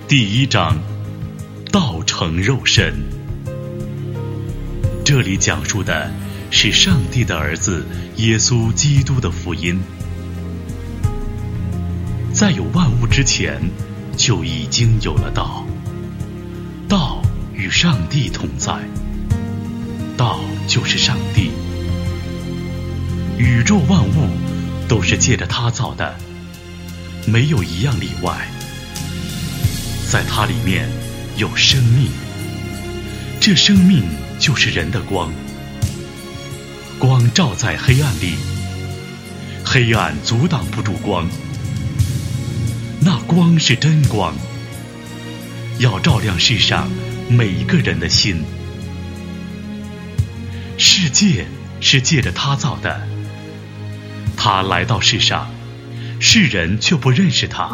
第1章，道成肉身。这里讲述的是上帝的儿子耶稣基督的福音。在有万物之前，就已经有了道，道与上帝同在，道就是上帝。宇宙万物都是借着他造的，没有一样例外。在它里面有生命，这生命就是人的光。光照在黑暗里，黑暗阻挡不住光。那光是真光，要照亮世上每一个人的心。世界是借着他造的，他来到世上，世人却不认识他。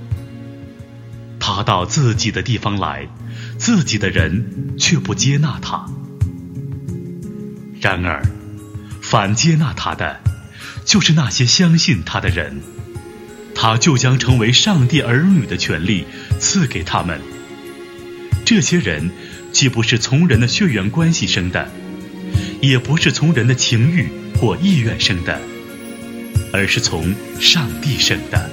他到自己的地方来，自己的人却不接纳他。然而，凡接纳他的，就是那些相信他的人，他就将成为上帝儿女的权利赐给他们。这些人既不是从人的血缘关系生的，也不是从人的情欲或意愿生的，而是从上帝生的。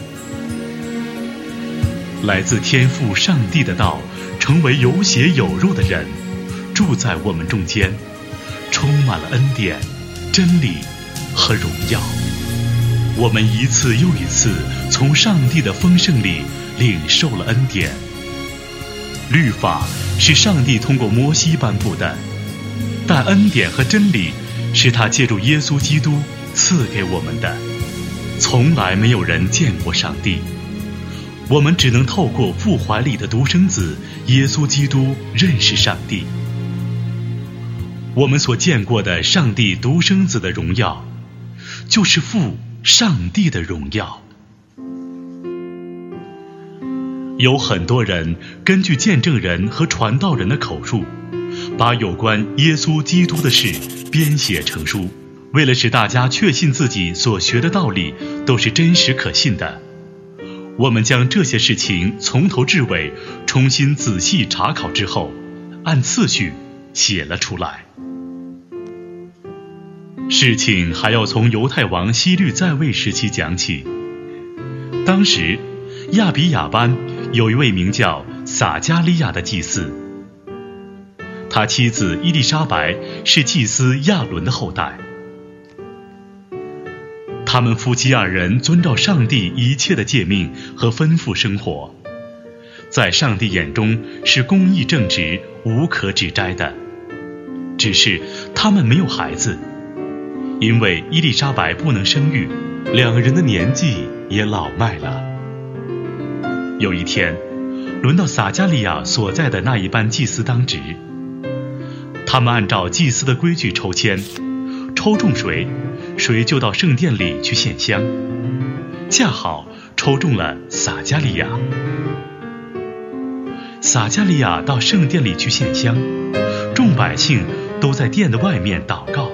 来自天父上帝的道，成为有血有肉的人，住在我们中间，充满了恩典、真理和荣耀。我们一次又一次从上帝的丰盛里领受了恩典。律法是上帝通过摩西颁布的，但恩典和真理是他借助耶稣基督赐给我们的。从来没有人见过上帝，我们只能透过父怀里的独生子耶稣基督认识上帝。我们所见过的上帝独生子的荣耀，就是父上帝的荣耀。有很多人根据见证人和传道人的口述，把有关耶稣基督的事编写成书，为了使大家确信自己所学的道理都是真实可信的，我们将这些事情从头至尾重新仔细查考之后，按次序写了出来。事情还要从犹太王希律在位时期讲起。当时亚比亚班有一位名叫撒迦利亚的祭司，他妻子伊丽莎白是祭司亚伦的后代。他们夫妻二人遵照上帝一切的诫命和吩咐生活，在上帝眼中是公义正直、无可指摘的。只是他们没有孩子，因为伊丽莎白不能生育，两人的年纪也老迈了。有一天，轮到撒迦利亚所在的那一班祭司当值，他们按照祭司的规矩抽签，抽中谁就到圣殿里去献香。恰好抽中了撒迦利亚。撒迦利亚到圣殿里去献香，众百姓都在殿的外面祷告。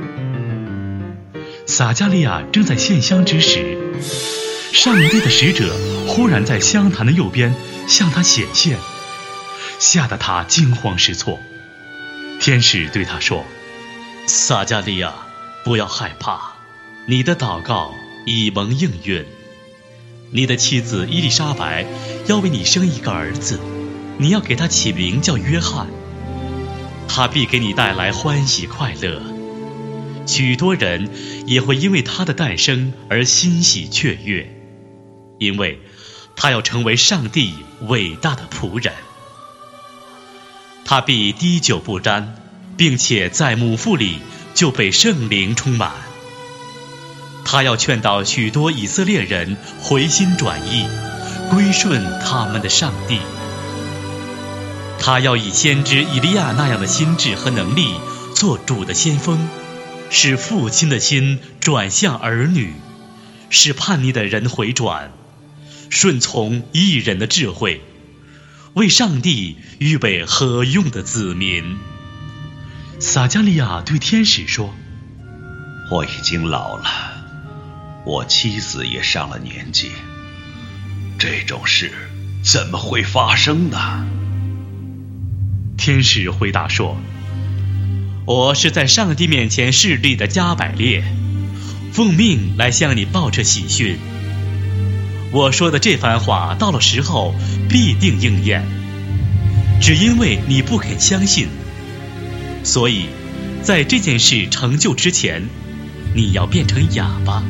撒迦利亚正在献香之时，上帝的使者忽然在香坛的右边向他显现，吓得他惊慌失措。天使对他说：撒迦利亚，不要害怕，你的祷告已蒙应允。你的妻子伊丽莎白要为你生一个儿子，你要给他起名叫约翰，他必给你带来欢喜快乐。许多人也会因为他的诞生而欣喜雀跃，因为他要成为上帝伟大的仆人。他必滴酒不沾，并且在母腹里就被圣灵充满。他要劝导许多以色列人回心转意，归顺他们的上帝。他要以先知以利亚那样的心智和能力做主的先锋，使父亲的心转向儿女，使叛逆的人回转，顺从义人的智慧，为上帝预备合用的子民。撒迦利亚对天使说： 我已经老了，我妻子也上了年纪，这种事怎么会发生呢？ 天使回答说： 我是在上帝面前侍立的加百列，奉命来向你报这喜讯。我说的这番话到了时候必定应验，只因为你不肯相信，所以在这件事成就之前，你要变成哑巴。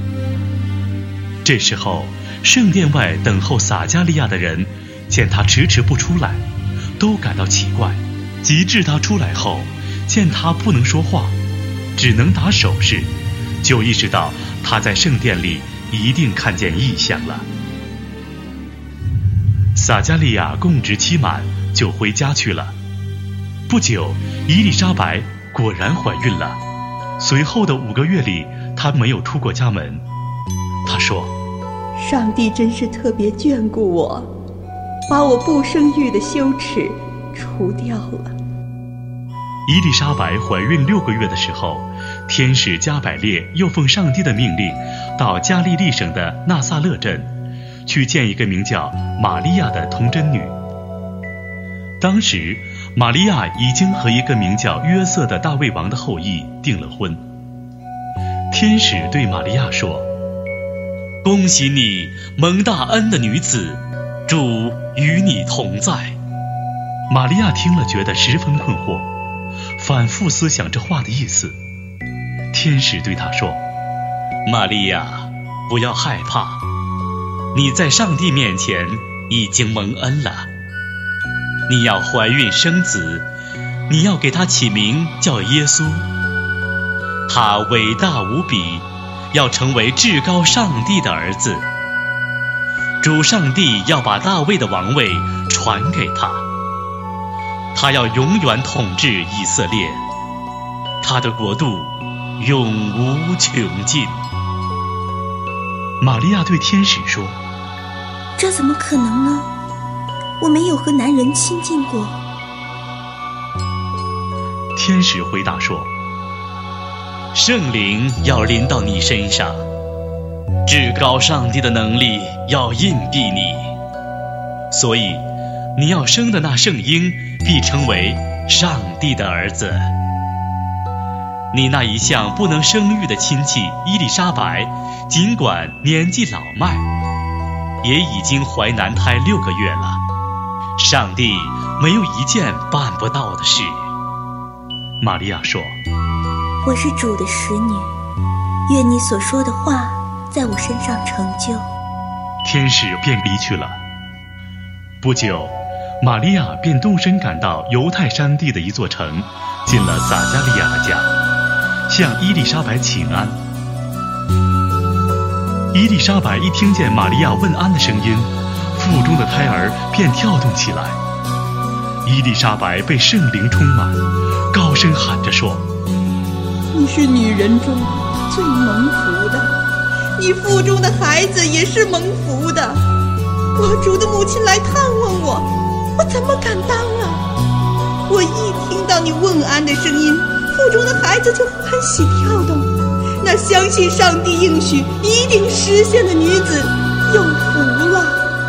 这时候圣殿外等候撒加利亚的人见他迟迟不出来，都感到奇怪，及至他出来后，见他不能说话，只能打手势，就意识到他在圣殿里一定看见异象了。撒加利亚供职期满，就回家去了。不久，伊丽莎白果然怀孕了。随后的5个月里，她没有出过家门。她说： 上帝真是特别眷顾我，把我不生育的羞耻除掉了。 伊丽莎白怀孕6个月的时候，天使加百列又奉上帝的命令，到加利利省的纳撒勒镇，去见一个名叫玛利亚的童贞女。当时玛利亚已经和一个名叫约瑟的大卫王的后裔订了婚。天使对玛利亚说： 恭喜你，蒙大恩的女子，主与你同在。 玛利亚听了，觉得十分困惑，反复思想这话的意思。天使对她说： 玛利亚，不要害怕，你在上帝面前已经蒙恩了。你要怀孕生子，你要给他起名叫耶稣。他伟大无比，要成为至高上帝的儿子。主上帝要把大卫的王位传给他，他要永远统治以色列，他的国度永无穷尽。 玛利亚对天使说： 这怎么可能呢？我没有和男人亲近过。 天使回答说： 圣灵要临到你身上，至高上帝的能力要印蔽你，所以你要生的那圣婴必成为上帝的儿子。你那一向不能生育的亲戚伊丽莎白，尽管年纪老迈，也已经怀男胎6个月了。上帝没有一件办不到的事。 玛利亚说： 我是主的使女，愿你所说的话在我身上成就。 天使便离去了。不久，玛利亚便动身赶到犹太山地的一座城，进了撒加利亚的家，向伊丽莎白请安。伊丽莎白一听见玛利亚问安的声音，腹中的胎儿便跳动起来。伊丽莎白被圣灵充满，高声喊着说： 你是女人中最蒙福的，你腹中的孩子也是蒙福的。我主的母亲来探问我，我怎么敢当啊？我一听到你问安的声音，腹中的孩子就欢喜跳动。那相信上帝应许一定实现的女子有福了。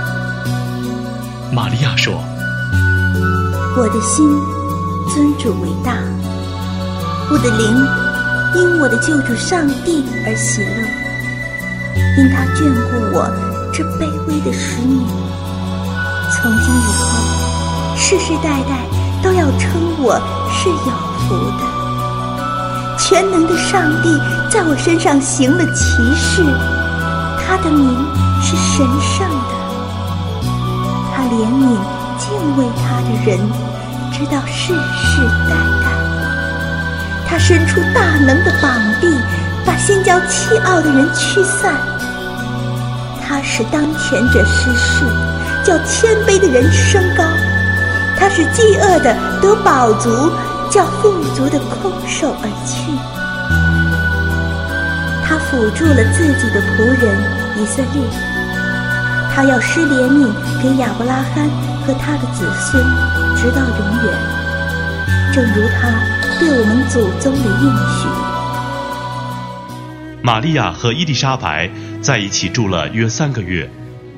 玛利亚说： 我的心尊主为大，我的灵因我的救主上帝而喜乐，因他眷顾我这卑微的使女。从今以后，世世代代都要称我是有福的。全能的上帝在我身上行了奇事，他的名是神圣的。他怜悯敬畏他的人，直到世世代代。他伸出大能的膀臂，把先骄气傲的人驱散。他使当权者失势，叫谦卑的人升高。他使饥饿的得饱足，叫富足的空手而去。他辅助了自己的仆人以色列，他要施怜悯给亚伯拉罕和他的子孙，直到永远，正如他对我们祖宗的应许。 玛利亚和伊丽莎白在一起住了约3个月，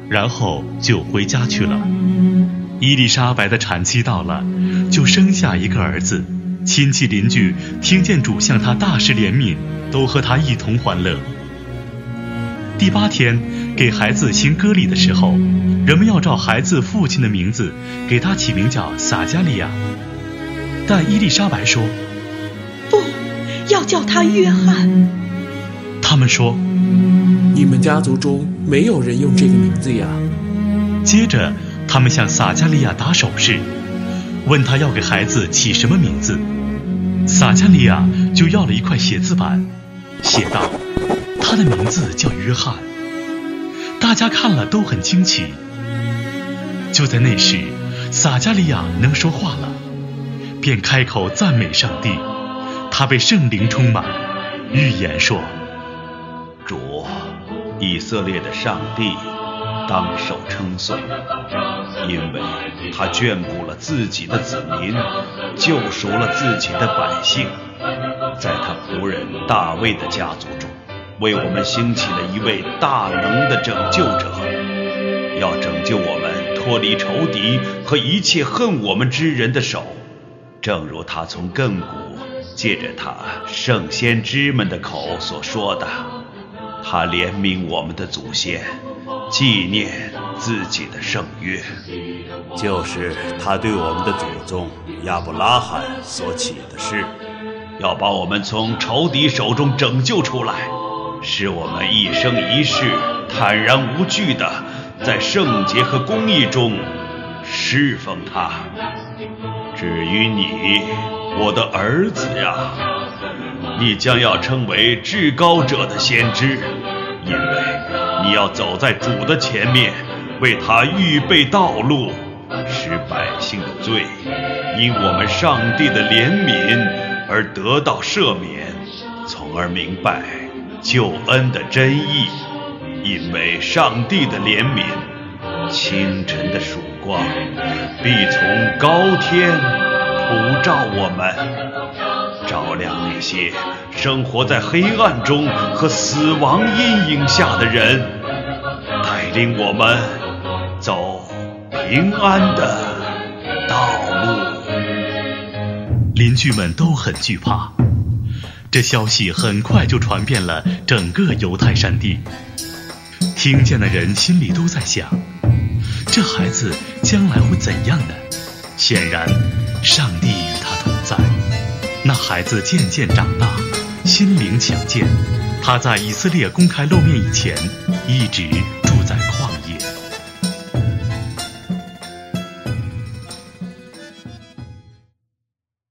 然后就回家去了。伊丽莎白的产期到了，就生下一个儿子。亲戚邻居听见主向他大施怜悯，都和他一同欢乐。第8天，给孩子行割礼的时候，人们要照孩子父亲的名字给他起名叫撒加利亚，但伊丽莎白说不，要叫他约翰。 他们说， 你们家族中没有人用这个名字呀。 接着他们向撒加利亚打手势，问他要给孩子起什么名字。撒加利亚就要了一块写字板，写道他的名字叫约翰。大家看了都很惊奇。就在那时，撒加利亚能说话了，便开口赞美上帝。他被圣灵充满，预言说， 主，以色列的上帝当受称颂，因为他眷顾了自己的子民，救赎了自己的百姓，在他仆人大卫的家族中，为我们兴起了一位大能的拯救者，要拯救我们脱离仇敌和一切恨我们之人的手，正如他从亘古借着他圣先知们的口所说的，他怜悯我们的祖先，纪念自己的圣约， 就是他对我们的祖宗亚伯拉罕所起的誓， 要把我们从仇敌手中拯救出来，使我们一生一世坦然无惧地在圣洁和公义中侍奉他。至于你，我的儿子呀，你将要成为至高者的先知，因为你要走在主的前面，为他预备道路，使百姓的罪因我们上帝的怜悯而得到赦免，从而明白救恩的真意。因为上帝的怜悯，清晨的曙光必从高天普照我们，照亮那些生活在黑暗中和死亡阴影下的人，带领我们走平安的道路。 邻居们都很惧怕，这消息很快就传遍了整个犹太山地。听见的人心里都在想，这孩子将来会怎样呢？显然上帝与他同在。那孩子渐渐长大，心灵强健。他在以色列公开露面以前，一直